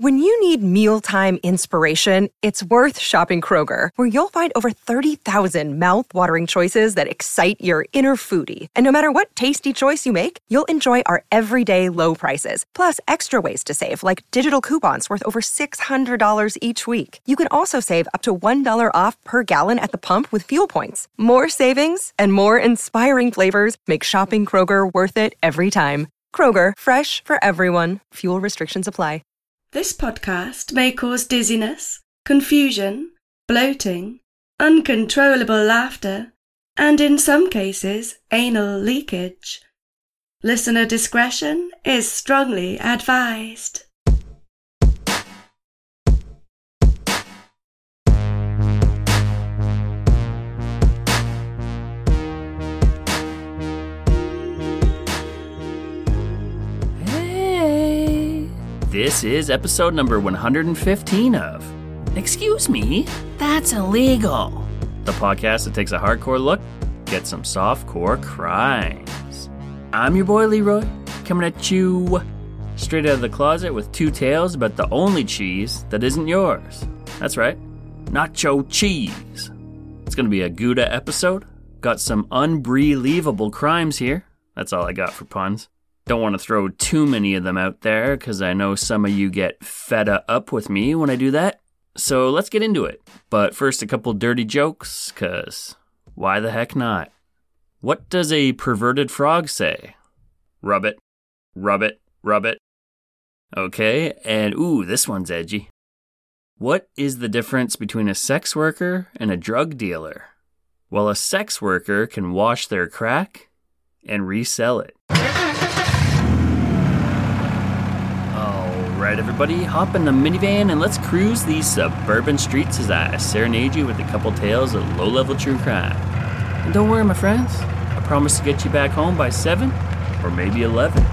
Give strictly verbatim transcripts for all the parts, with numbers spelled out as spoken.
When you need mealtime inspiration, it's worth shopping Kroger, where you'll find over thirty thousand mouth-watering choices that excite your inner foodie. And no matter what tasty choice you make, you'll enjoy our everyday low prices, plus extra ways to save, like digital coupons worth over six hundred dollars each week. You can also save up to one dollar off per gallon at the pump with fuel points. More savings and more inspiring flavors make shopping Kroger worth it every time. Kroger, fresh for everyone. Fuel restrictions apply. This podcast may cause dizziness, confusion, bloating, uncontrollable laughter, and in some cases, anal leakage. Listener discretion is strongly advised. This is episode number one hundred fifteen of Excuse Me, That's Illegal, the podcast that takes a hardcore look, gets some softcore crimes. I'm your boy Leroy, coming at you straight out of the closet with two tales about the only cheese that isn't yours. That's right, nacho cheese. It's going to be a Gouda episode. Got some unbelievable crimes here. That's all I got for puns. Don't want to throw too many of them out there because I know some of you get fed up with me when I do that. So let's get into it. But first, a couple dirty jokes, because why the heck not? What does a perverted frog say? Rub it, rub it, rub it. Okay, and ooh, this one's edgy. What is the difference between a sex worker and a drug dealer? Well, a sex worker can wash their crack and resell it. Alright everybody, hop in the minivan and let's cruise these suburban streets as I serenade you with a couple tales of low-level true crime. And don't worry my friends, I promise to get you back home by seven or maybe eleven.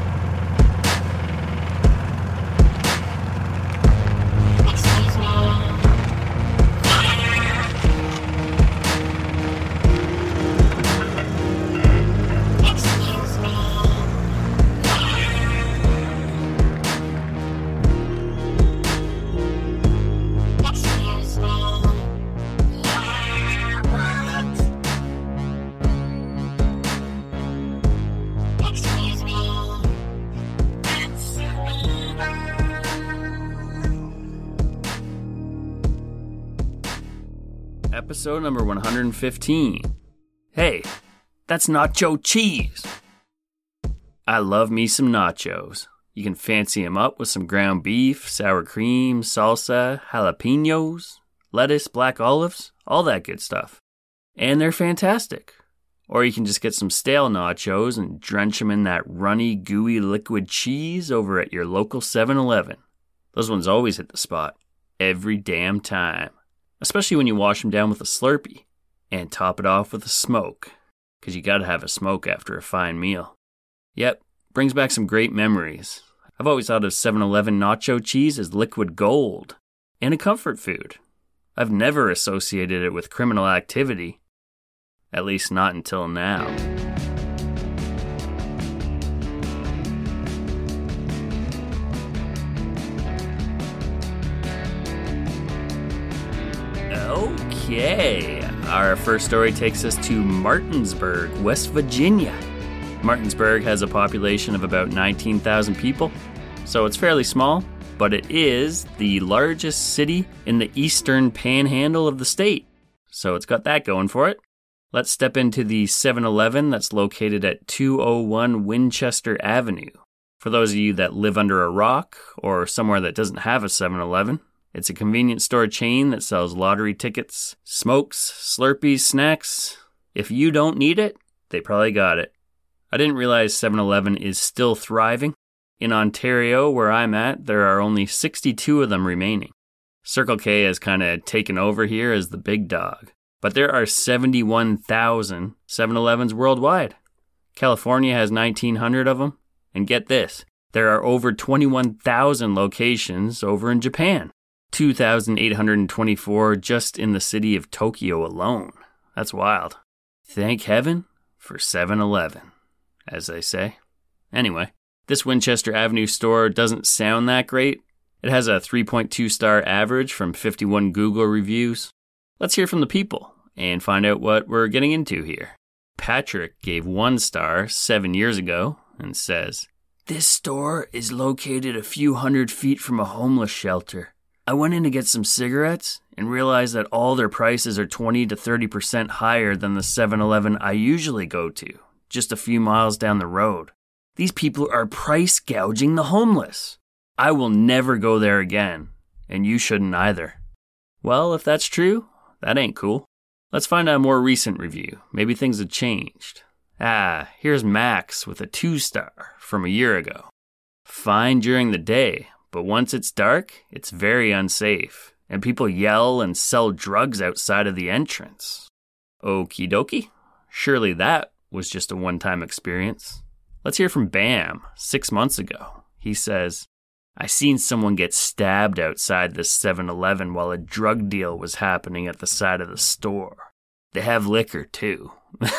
Episode number one hundred fifteen. Hey, that's nacho cheese. I love me some nachos. You can fancy them up with some ground beef, sour cream, salsa, jalapenos, lettuce, black olives, all that good stuff. And they're fantastic. Or you can just get some stale nachos and drench them in that runny, gooey liquid cheese over at your local seven eleven. Those ones always hit the spot. Every damn time. Especially when you wash them down with a Slurpee and top it off with a smoke, because you gotta have a smoke after a fine meal. Yep, brings back some great memories. I've always thought of seven eleven nacho cheese as liquid gold and a comfort food. I've never associated it with criminal activity, at least not until now. Okay, our first story takes us to Martinsburg, West Virginia. Martinsburg has a population of about nineteen thousand people, so it's fairly small, but it is the largest city in the eastern panhandle of the state, so it's got that going for it. Let's step into the seven eleven that's located at two oh one Winchester Avenue. For those of you that live under a rock or somewhere that doesn't have a seven eleven, it's a convenience store chain that sells lottery tickets, smokes, Slurpees, snacks. If you don't need it, they probably got it. I didn't realize seven eleven is still thriving. In Ontario, where I'm at, there are only sixty-two of them remaining. Circle K has kind of taken over here as the big dog. But there are seventy-one thousand seven elevens worldwide. California has nineteen hundred of them. And get this, there are over twenty-one thousand locations over in Japan. two thousand eight hundred twenty-four just in the city of Tokyo alone. That's wild. Thank heaven for seven eleven, as they say. Anyway, this Winchester Avenue store doesn't sound that great, It has a three point two star average from fifty-one Google reviews. Let's hear from the people and find out what we're getting into here. Patrick gave one star seven years ago and says, "This store is located a few hundred feet from a homeless shelter. I went in to get some cigarettes and realized that all their prices are twenty to thirty percent higher than the seven eleven I usually go to, just a few miles down the road. These people are price gouging the homeless. I will never go there again, and you shouldn't either." Well, if that's true, that ain't cool. Let's find a more recent review. Maybe things have changed. Ah, here's Max with a two star from a year ago. "Fine during the day, but once it's dark, it's very unsafe, and people yell and sell drugs outside of the entrance." Okie dokie. Surely that was just a one-time experience. Let's hear from Bam, six months ago. He says, "I seen someone get stabbed outside the seven eleven while a drug deal was happening at the side of the store. They have liquor, too."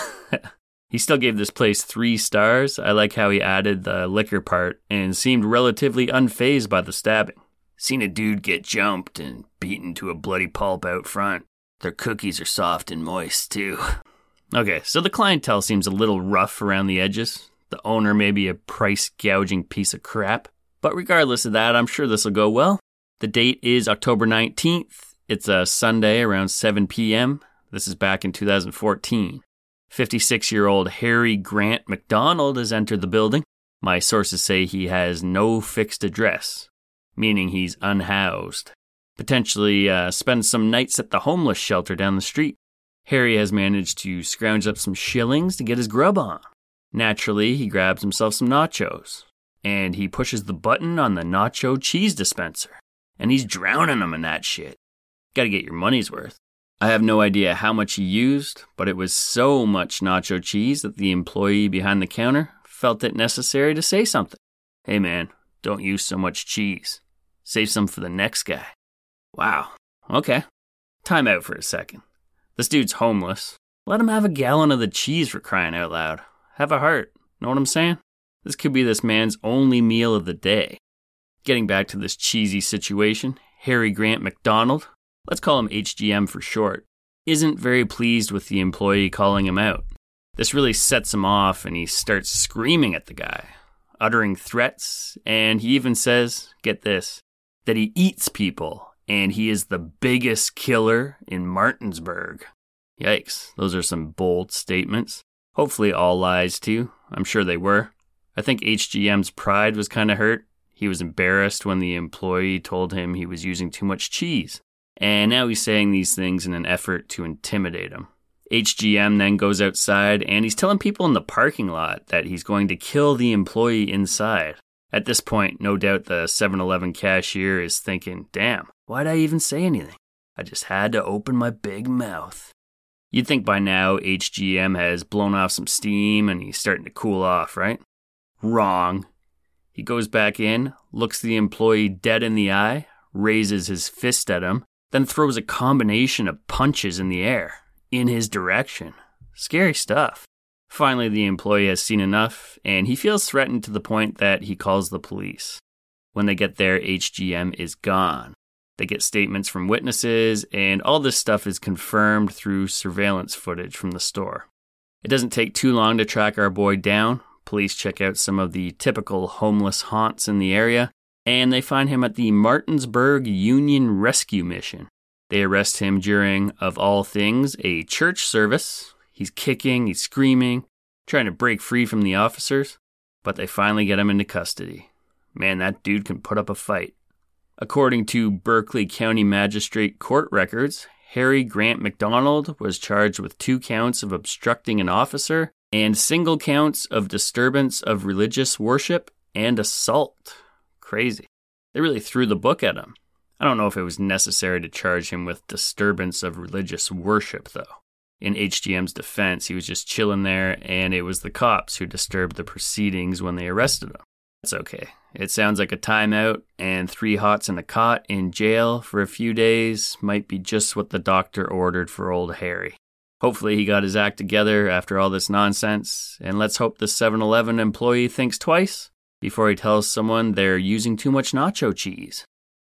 He still gave this place three stars. I like how he added the liquor part and seemed relatively unfazed by the stabbing. "Seen a dude get jumped and beaten to a bloody pulp out front. Their cookies are soft and moist, too." Okay, so the clientele seems a little rough around the edges. The owner may be a price-gouging piece of crap. But regardless of that, I'm sure this will go well. The date is October nineteenth. It's a Sunday around seven p.m. This is back in two thousand fourteen. fifty-six-year-old Harry Grant McDonald has entered the building. My sources say he has no fixed address, meaning he's unhoused. Potentially uh, spend some nights at the homeless shelter down the street. Harry has managed to scrounge up some shillings to get his grub on. Naturally, he grabs himself some nachos, and he pushes the button on the nacho cheese dispenser, and he's drowning them in that shit. Gotta get your money's worth. I have no idea how much he used, but it was so much nacho cheese that the employee behind the counter felt it necessary to say something. "Hey man, don't use so much cheese. Save some for the next guy." Wow, okay. Time out for a second. This dude's homeless. Let him have a gallon of the cheese, for crying out loud. Have a heart, know what I'm saying? This could be this man's only meal of the day. Getting back to this cheesy situation, Harry Grant McDonald, let's call him H G M for short, isn't very pleased with the employee calling him out. This really sets him off and he starts screaming at the guy, uttering threats, and he even says, get this, that he eats people and he is the biggest killer in Martinsburg. Yikes, those are some bold statements. Hopefully all lies too. I'm sure they were. I think H G M's pride was kind of hurt. He was embarrassed when the employee told him he was using too much cheese. And now he's saying these things in an effort to intimidate him. H G M then goes outside and he's telling people in the parking lot that he's going to kill the employee inside. At this point, no doubt the seven eleven cashier is thinking, damn, why'd I even say anything? I just had to open my big mouth. You'd think by now H G M has blown off some steam and he's starting to cool off, right? Wrong. He goes back in, looks the employee dead in the eye, raises his fist at him, then throws a combination of punches in the air, in his direction. Scary stuff. Finally, the employee has seen enough, and he feels threatened to the point that he calls the police. When they get there, H G M is gone. They get statements from witnesses, and all this stuff is confirmed through surveillance footage from the store. It doesn't take too long to track our boy down. Police check out some of the typical homeless haunts in the area, and they find him at the Martinsburg Union Rescue Mission. They arrest him during, of all things, a church service. He's kicking, he's screaming, trying to break free from the officers, but they finally get him into custody. Man, that dude can put up a fight. According to Berkeley County Magistrate Court records, Harry Grant McDonald was charged with two counts of obstructing an officer and single counts of disturbance of religious worship and assault. Crazy. They really threw the book at him. I don't know if it was necessary to charge him with disturbance of religious worship, though. In H G M's defense, he was just chilling there, and it was the cops who disturbed the proceedings when they arrested him. That's okay. It sounds like a timeout, and three hots in a cot in jail for a few days might be just what the doctor ordered for old Harry. Hopefully he got his act together after all this nonsense, and let's hope the seven eleven employee thinks twice before he tells someone they're using too much nacho cheese.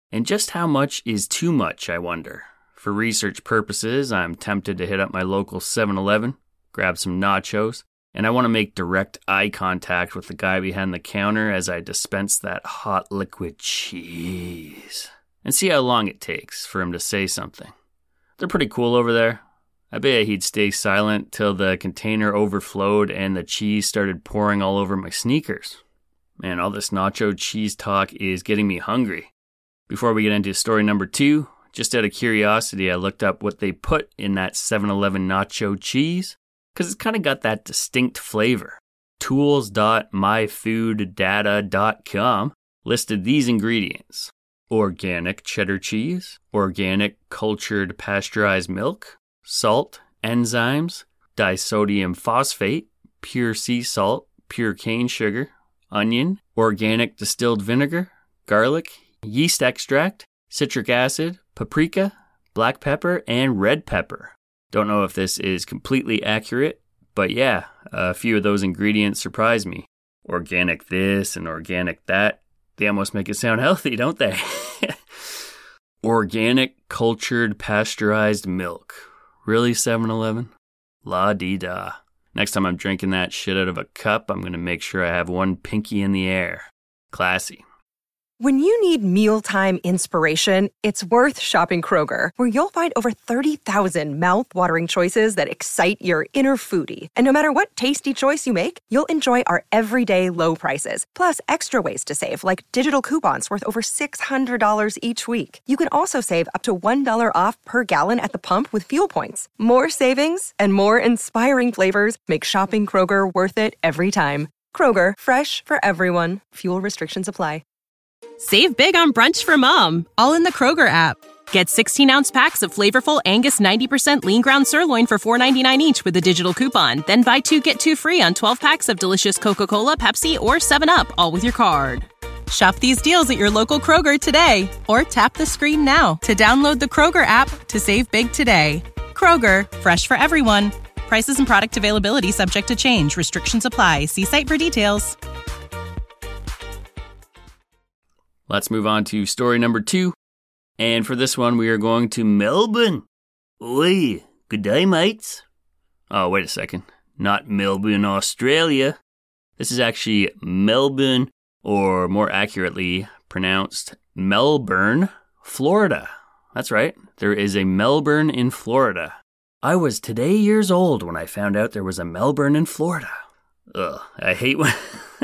And just how much is too much, I wonder? For research purposes, I'm tempted to hit up my local seven eleven, grab some nachos, and I want to make direct eye contact with the guy behind the counter as I dispense that hot liquid cheese, and see how long it takes for him to say something. They're pretty cool over there. I bet he'd stay silent till the container overflowed and the cheese started pouring all over my sneakers. Man, all this nacho cheese talk is getting me hungry. Before we get into story number two, just out of curiosity, I looked up what they put in that seven eleven nacho cheese, because it's kind of got that distinct flavor. tools dot my food data dot com listed these ingredients: organic cheddar cheese, organic cultured pasteurized milk, salt, enzymes, disodium phosphate, pure sea salt, pure cane sugar, onion, organic distilled vinegar, garlic, yeast extract, citric acid, paprika, black pepper, and red pepper. Don't know if this is completely accurate, but yeah, a few of those ingredients surprise me. Organic this and organic that. They almost make it sound healthy, don't they? Organic cultured pasteurized milk. Really, seven eleven? La-dee-da. Next time I'm drinking that shit out of a cup, I'm going to make sure I have one pinky in the air. Classy. When you need mealtime inspiration, it's worth shopping Kroger, where you'll find over thirty thousand mouth-watering choices that excite your inner foodie. And no matter what tasty choice you make, you'll enjoy our everyday low prices, plus extra ways to save, like digital coupons worth over six hundred dollars each week. You can also save up to one dollar off per gallon at the pump with fuel points. More savings and more inspiring flavors make shopping Kroger worth it every time. Kroger, fresh for everyone. Fuel restrictions apply. Save big on brunch for mom, all in the Kroger app. Get sixteen-ounce packs of flavorful Angus ninety percent lean ground sirloin for four ninety-nine each with a digital coupon. Then buy two, get two free on twelve packs of delicious Coca-Cola, Pepsi, or seven up, all with your card. Shop these deals at your local Kroger today, or tap the screen now to download the Kroger app to save big today. Kroger, fresh for everyone. Prices and product availability subject to change. Restrictions apply. See site for details. Let's move on to story number two. And for this one, we are going to Melbourne. Oi, good day, mates. Oh, wait a second. Not Melbourne, Australia. This is actually Melbourne, or more accurately pronounced Melbourne, Florida. That's right. There is a Melbourne in Florida. I was today years old when I found out there was a Melbourne in Florida. Ugh, I hate when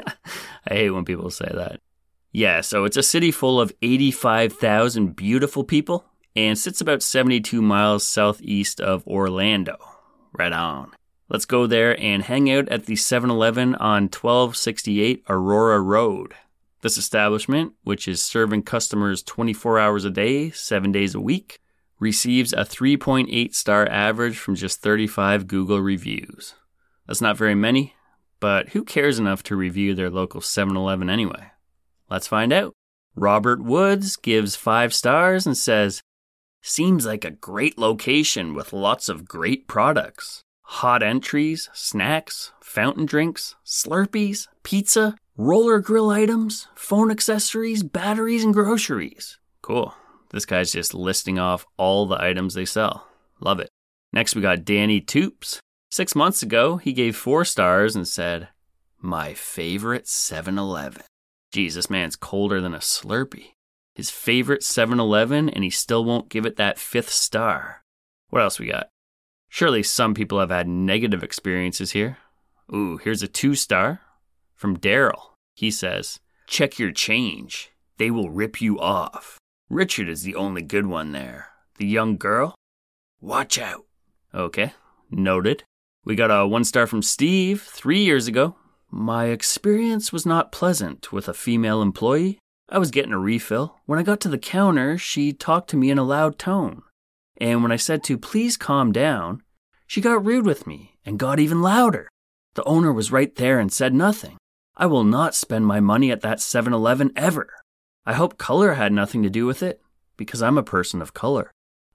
I hate when people say that. Yeah, so it's a city full of eighty-five thousand beautiful people and sits about seventy-two miles southeast of Orlando. Right on. Let's go there and hang out at the seven eleven on twelve sixty-eight Aurora Road. This establishment, which is serving customers twenty-four hours a day, seven days a week, receives a three point eight star average from just thirty-five Google reviews. That's not very many, but who cares enough to review their local seven eleven anyway? Let's find out. Robert Woods gives five stars and says, seems like a great location with lots of great products. Hot entries, snacks, fountain drinks, Slurpees, pizza, roller grill items, phone accessories, batteries, and groceries. Cool. This guy's just listing off all the items they sell. Love it. Next, we got Danny Toops. Six months ago, he gave four stars and said, my favorite seven eleven. Geez, this man's colder than a Slurpee. His favorite seven eleven, and he still won't give it that fifth star. What else we got? Surely some people have had negative experiences here. Ooh, here's a two star from Daryl. He says, check your change. They will rip you off. Richard is the only good one there. The young girl? Watch out. Okay, noted. We got a one star from Steve three years ago. My experience was not pleasant with a female employee. I was getting a refill. When I got to the counter, she talked to me in a loud tone. And when I said to please calm down, she got rude with me and got even louder. The owner was right there and said nothing. I will not spend my money at that seven eleven ever. I hope color had nothing to do with it, because I'm a person of color.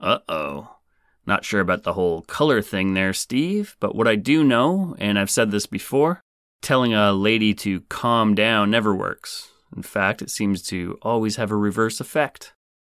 Uh-oh. Not sure about the whole color thing there, Steve, but what I do know, and I've said this before, telling a lady to calm down never works. In fact, it seems to always have a reverse effect.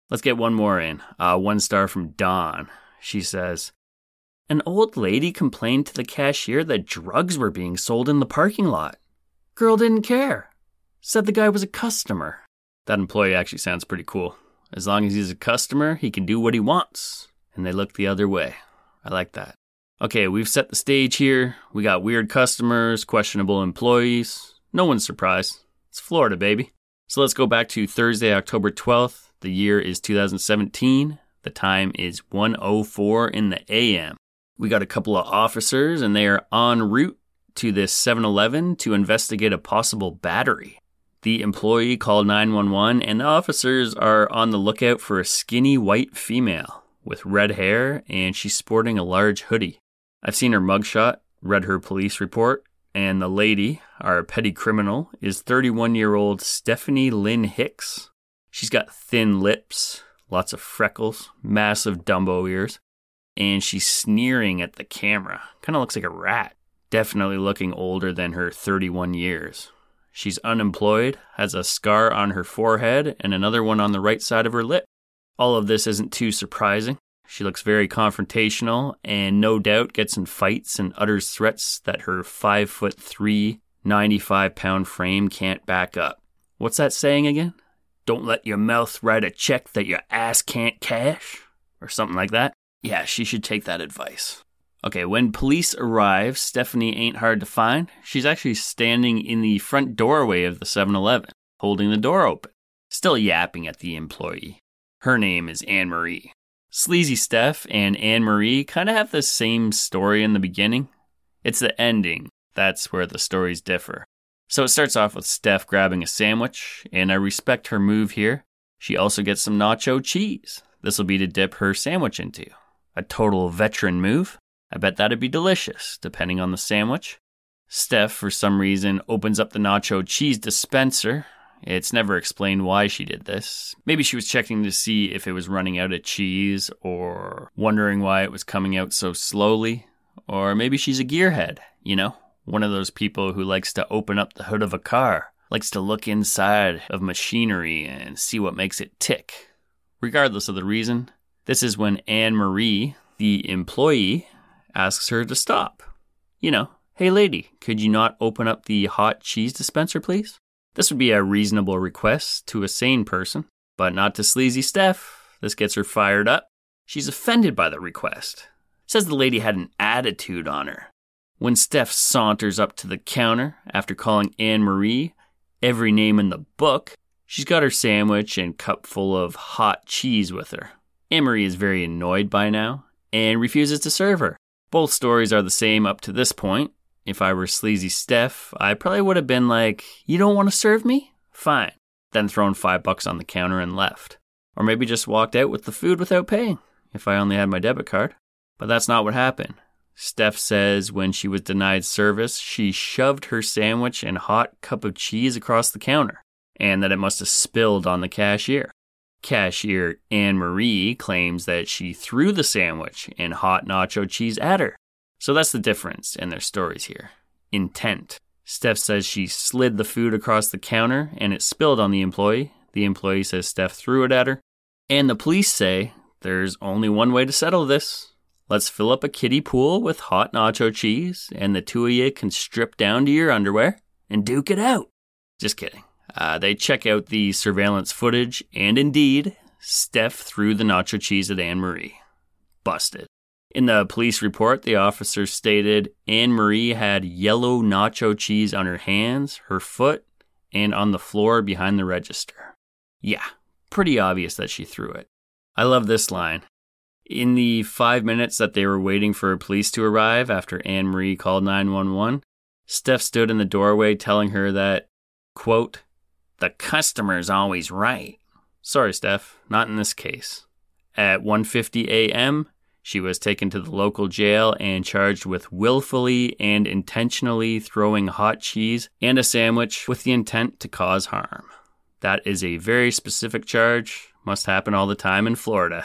Let's get one more in. Uh, one star from Dawn. She says, an old lady complained to the cashier that drugs were being sold in the parking lot. Girl didn't care. Said the guy was a customer. That employee actually sounds pretty cool. As long as he's a customer, he can do what he wants. And they look the other way. I like that. Okay, we've set the stage here. We got weird customers, questionable employees. No one's surprised. It's Florida, baby. So let's go back to Thursday, October twelfth. The year is two thousand seventeen. The time is one oh four in the a m. We got a couple of officers, and they are en route to this seven eleven to investigate a possible battery. The employee called nine one one, and the officers are on the lookout for a skinny white female with red hair, and she's sporting a large hoodie. I've seen her mugshot, read her police report, and the lady, our petty criminal, is thirty-one-year-old Stephanie Lynn Hicks. She's got thin lips, lots of freckles, massive Dumbo ears, and she's sneering at the camera. Kind of looks like a rat. Definitely looking older than her thirty-one years. She's unemployed, has a scar on her forehead, and another one on the right side of her lip. All of this isn't too surprising. She looks very confrontational and no doubt gets in fights and utters threats that her five foot three, ninety-five pound frame can't back up. What's that saying again? Don't let your mouth write a check that your ass can't cash? Or something like that? Yeah, she should take that advice. Okay, when police arrive, Stephanie ain't hard to find. She's actually standing in the front doorway of the seven eleven, holding the door open, still yapping at the employee. Her name is Anne-Marie. Sleazy Steph and Anne-Marie kind of have the same story in the beginning. It's the ending that's where the stories differ. So it starts off with Steph grabbing a sandwich, and I respect her move here. She also gets some nacho cheese. This will be to dip her sandwich into. A total veteran move. I bet that'd be delicious, depending on the sandwich. Steph, for some reason, opens up the nacho cheese dispenser. It's never explained why she did this. Maybe she was checking to see if it was running out of cheese, or wondering why it was coming out so slowly. Or maybe she's a gearhead, you know? One of those people who likes to open up the hood of a car, likes to look inside of machinery and see what makes it tick. Regardless of the reason, this is when Anne-Marie, the employee, asks her to stop. You know, hey lady, could you not open up the hot cheese dispenser, please? This would be a reasonable request to a sane person, but not to Sleazy Steph. This gets her fired up. She's offended by the request. Says the lady had an attitude on her. When Steph saunters up to the counter after calling Anne-Marie every name in the book, she's got her sandwich and cup full of hot cheese with her. Anne-Marie is very annoyed by now and refuses to serve her. Both stories are the same up to this point. If I were Sleazy Steph, I probably would have been like, you don't want to serve me? Fine. Then thrown five bucks on the counter and left. Or maybe just walked out with the food without paying, if I only had my debit card. But that's not what happened. Steph says when she was denied service, she shoved her sandwich and hot cup of cheese across the counter, and that it must have spilled on the cashier. Cashier Anne-Marie claims that she threw the sandwich and hot nacho cheese at her. So that's the difference in their stories here. Intent. Steph says she slid the food across the counter and it spilled on the employee. The employee says Steph threw it at her. And the police say there's only one way to settle this. Let's fill up a kiddie pool with hot nacho cheese and the two of you can strip down to your underwear and duke it out. Just kidding. Uh, they check out the surveillance footage, and indeed, Steph threw the nacho cheese at Anne-Marie. Busted. In the police report, the officer stated Anne-Marie had yellow nacho cheese on her hands, her foot, and on the floor behind the register. Yeah, pretty obvious that she threw it. I love this line. In the five minutes that they were waiting for police to arrive after Anne-Marie called nine one one, Steph stood in the doorway telling her that, quote, the customer's always right. Sorry, Steph, not in this case. At one fifty a.m., she was taken to the local jail and charged with willfully and intentionally throwing hot cheese and a sandwich with the intent to cause harm. That is a very specific charge. Must happen all the time in Florida.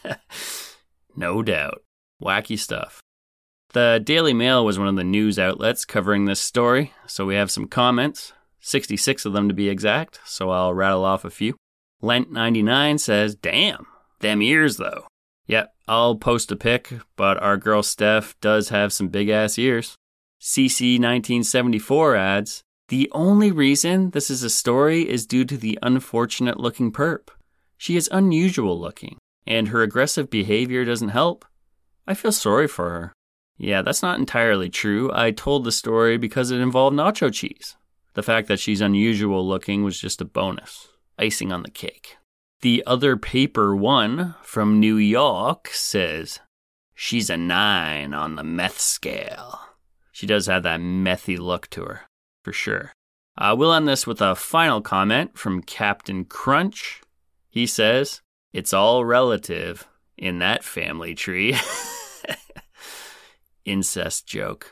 No doubt. Wacky stuff. The Daily Mail was one of the news outlets covering this story, so we have some comments. sixty-six of them to be exact, so I'll rattle off a few. Lent ninety-nine says, damn, them ears though. Yep, I'll post a pic, but our girl Steph does have some big ass ears. C C nineteen seventy-four adds, the only reason this is a story is due to the unfortunate looking perp. She is unusual looking, and her aggressive behavior doesn't help. I feel sorry for her. Yeah, that's not entirely true. I told the story because it involved nacho cheese. The fact that she's unusual looking was just a bonus. Icing on the cake. The other paper one from New York says, she's a nine on the meth scale. She does have that methy look to her, for sure. Uh, we'll end this with a final comment from Captain Crunch. He says, it's all relative in that family tree. Incest joke.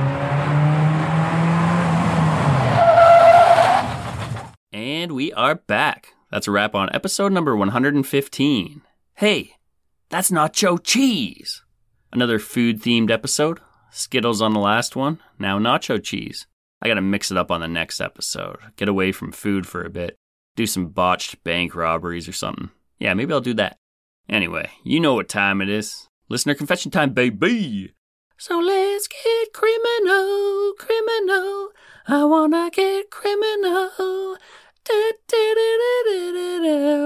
And we are back. That's a wrap on episode number one hundred fifteen. Hey, that's nacho cheese. Another food-themed episode. Skittles on the last one, now nacho cheese. I gotta mix it up on the next episode. Get away from food for a bit. Do some botched bank robberies or something. Yeah, maybe I'll do that. Anyway, you know what time it is. Listener confession time, baby! So let's get criminal, criminal. I wanna get criminal. Da, da, da, da, da,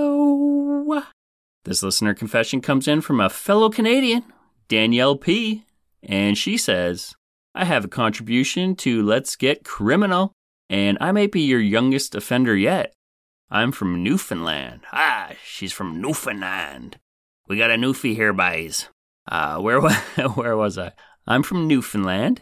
da. This listener confession comes in from a fellow Canadian, Danielle P., and she says, I have a contribution to Let's Get Criminal, and I may be your youngest offender yet. I'm from Newfoundland. Ah, she's from Newfoundland. We got a Newfie here, boys. Uh, where, where was I? I'm from Newfoundland,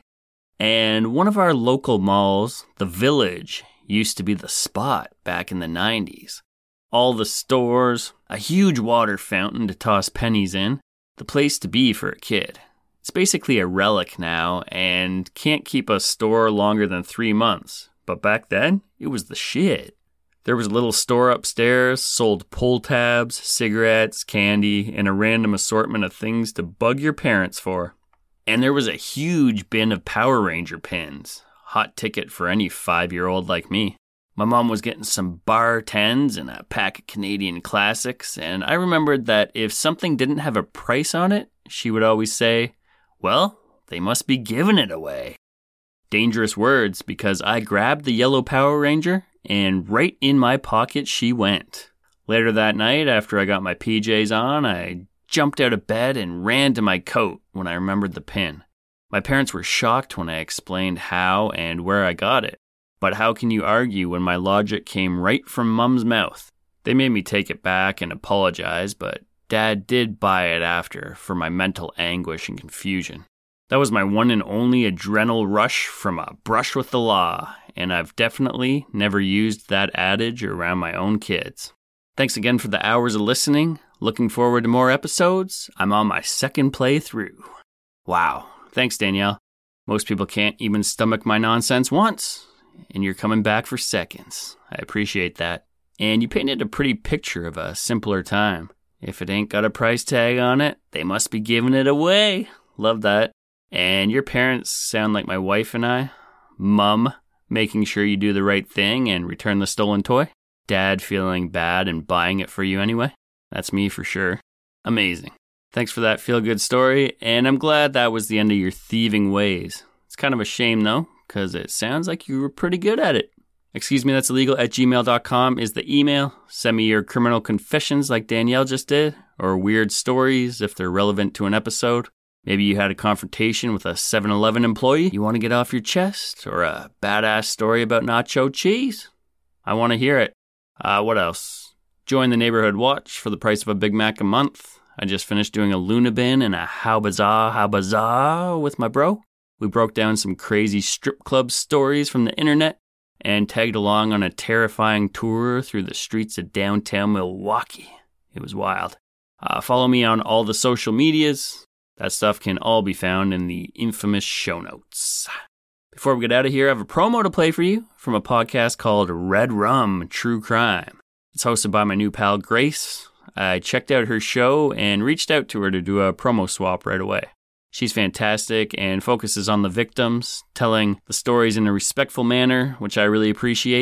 and one of our local malls, The Village, used to be the spot back in the nineties. All the stores, a huge water fountain to toss pennies in, the place to be for a kid. It's basically a relic now and can't keep a store longer than three months. But back then, it was the shit. There was a little store upstairs, sold pull tabs, cigarettes, candy, and a random assortment of things to bug your parents for. And there was a huge bin of Power Ranger pins. Hot ticket for any five-year-old like me. My mom was getting some bar tens and a pack of Canadian classics, and I remembered that if something didn't have a price on it, she would always say, well, they must be giving it away. Dangerous words, because I grabbed the yellow Power Ranger, and right in my pocket she went. Later that night, after I got my P Js on, I jumped out of bed and ran to my coat when I remembered the pin. My parents were shocked when I explained how and where I got it. But how can you argue when my logic came right from Mom's mouth? They made me take it back and apologize, but Dad did buy it after for my mental anguish and confusion. That was my one and only adrenal rush from a brush with the law, and I've definitely never used that adage around my own kids. Thanks again for the hours of listening. Looking forward to more episodes. I'm on my second playthrough. Wow. Thanks, Danielle. Most people can't even stomach my nonsense once, and you're coming back for seconds. I appreciate that. And you painted a pretty picture of a simpler time. If it ain't got a price tag on it, they must be giving it away. Love that. And your parents sound like my wife and I. Mum, making sure you do the right thing and return the stolen toy. Dad feeling bad and buying it for you anyway. That's me for sure. Amazing. Thanks for that feel-good story, and I'm glad that was the end of your thieving ways. It's kind of a shame, though, because it sounds like you were pretty good at it. Excuse me, that's illegal at gmail dot com is the email. Send me your criminal confessions like Danielle just did, or weird stories if they're relevant to an episode. Maybe you had a confrontation with a seven eleven employee you want to get off your chest, or a badass story about nacho cheese. I want to hear it. Uh, what else? Join the Neighborhood Watch for the price of a Big Mac a month. I just finished doing a Luna Bin and a How Bazaar, How Bazaar with my bro. We broke down some crazy strip club stories from the internet and tagged along on a terrifying tour through the streets of downtown Milwaukee. It was wild. Uh, follow me on all the social medias. That stuff can all be found in the infamous show notes. Before we get out of here, I have a promo to play for you from a podcast called Red Rum True Crime. It's hosted by my new pal Grace. I checked out her show and reached out to her to do a promo swap right away. She's fantastic and focuses on the victims, telling the stories in a respectful manner, which I really appreciate.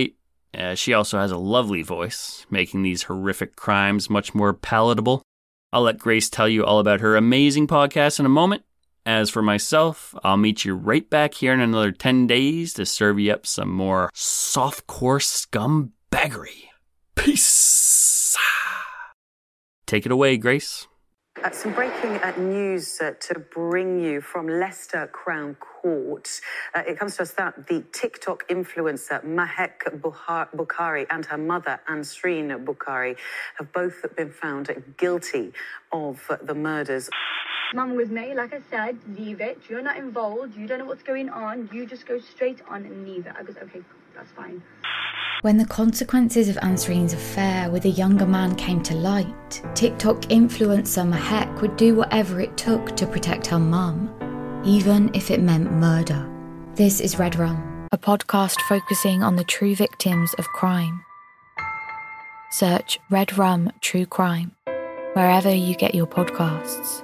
Uh, she also has a lovely voice, making these horrific crimes much more palatable. I'll let Grace tell you all about her amazing podcast in a moment. As for myself, I'll meet you right back here in another ten days to serve you up some more softcore scumbaggery. Peace. Take it away, Grace. Uh, some breaking uh, news uh, to bring you from Leicester Crown Court. Uh, it comes to us that the TikTok influencer Mahek Buhar- Bukhari and her mother Ansreen Bukhari have both been found guilty of uh, the murders. Mum with me, like I said, leave it. You're not involved. You don't know what's going on. You just go straight on and leave it. I goes, okay, that's fine. When the consequences of Ansreen's affair with a younger man came to light, TikTok influencer Mahek would do whatever it took to protect her mum, even if it meant murder. This is Red Rum, a podcast focusing on the true victims of crime. Search Red Rum True Crime wherever you get your podcasts.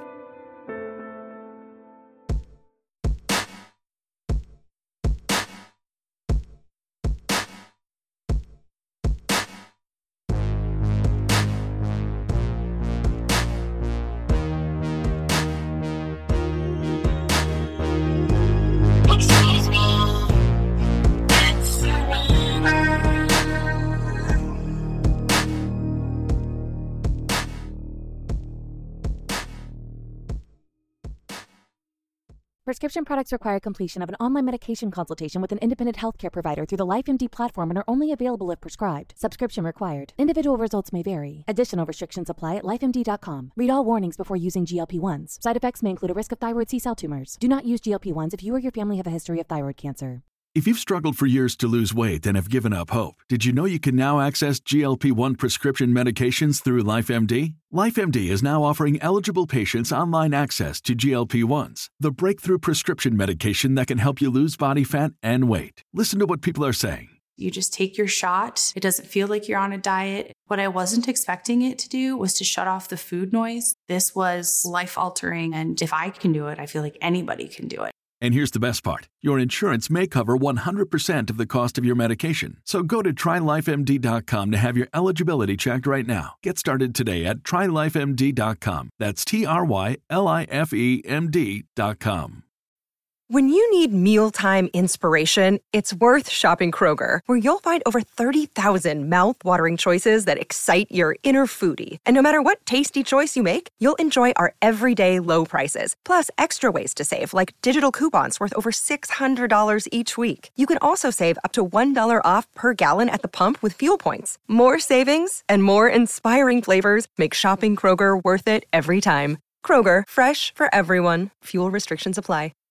Prescription products require completion of an online medication consultation with an independent healthcare provider through the LifeMD platform and are only available if prescribed. Subscription required. Individual results may vary. Additional restrictions apply at life M D dot com. Read all warnings before using G L P one s. Side effects may include a risk of thyroid C-cell tumors. Do not use G L P one s if you or your family have a history of thyroid cancer. If you've struggled for years to lose weight and have given up hope, did you know you can now access G L P one prescription medications through LifeMD? LifeMD is now offering eligible patients online access to G L P ones, the breakthrough prescription medication that can help you lose body fat and weight. Listen to what people are saying. You just take your shot. It doesn't feel like you're on a diet. What I wasn't expecting it to do was to shut off the food noise. This was life-altering, and if I can do it, I feel like anybody can do it. And here's the best part. Your insurance may cover one hundred percent of the cost of your medication. So go to try life M D dot com to have your eligibility checked right now. Get started today at try life M D dot com. That's T R Y L I F E M D dot com. When you need mealtime inspiration, it's worth shopping Kroger, where you'll find over thirty thousand mouth-watering choices that excite your inner foodie. And no matter what tasty choice you make, you'll enjoy our everyday low prices, plus extra ways to save, like digital coupons worth over six hundred dollars each week. You can also save up to one dollar off per gallon at the pump with fuel points. More savings and more inspiring flavors make shopping Kroger worth it every time. Kroger, fresh for everyone. Fuel restrictions apply.